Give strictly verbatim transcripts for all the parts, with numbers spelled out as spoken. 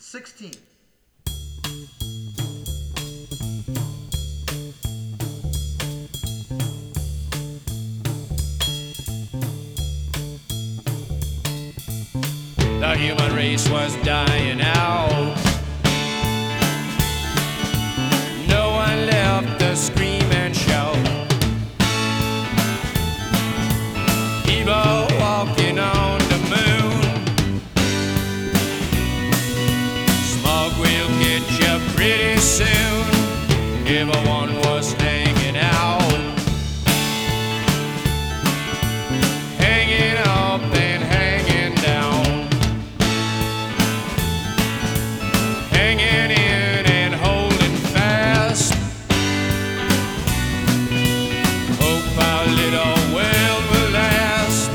sixteen. The human race was dying out. No one left to scream and shout. People walking on the moon. Smog will get you pretty soon. Everyone was hanging out, hanging up and hanging down, hanging in and holding fast. Hope our little world will last.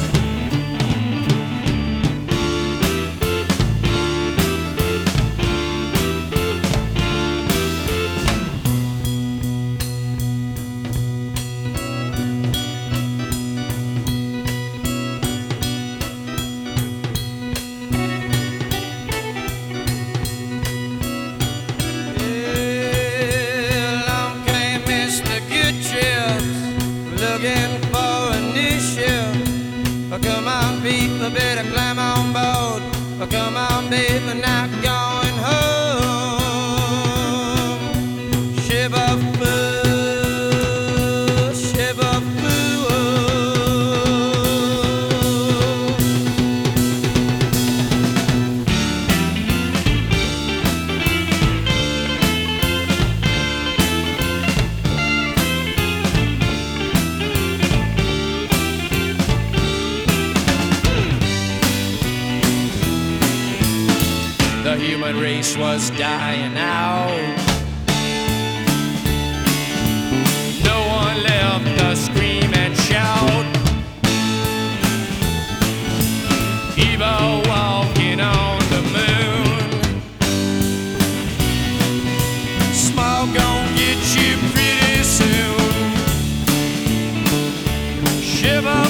Looking for a new ship. Oh, come on, people, better climb on board. Oh, come on, babe, we're not going home. Ship of fools, ship of The human race was dying out. No one left to scream and shout. People walking on the moon. Smog gon' get you pretty soon. Shiver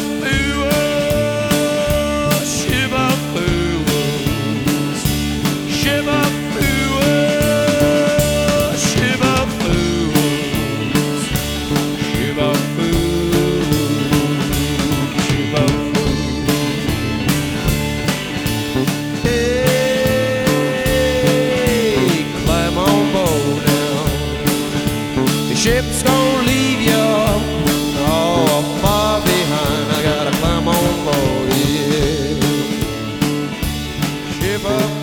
fools, shiver fools, shiver fools, shiver fools, shiver fools, shiver fools. Hey, climb on board now. The ship's gonna leave you all far behind. I gotta climb on board, yeah. Shiver